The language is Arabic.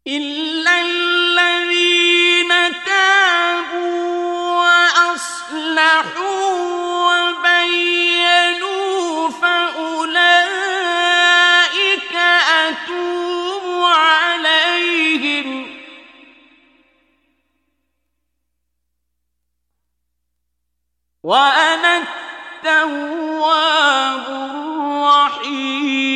إلا الذين تابوا وأصلحوا وبينوا فأولئك أتوب عليهم وأنا التواب الرحيم.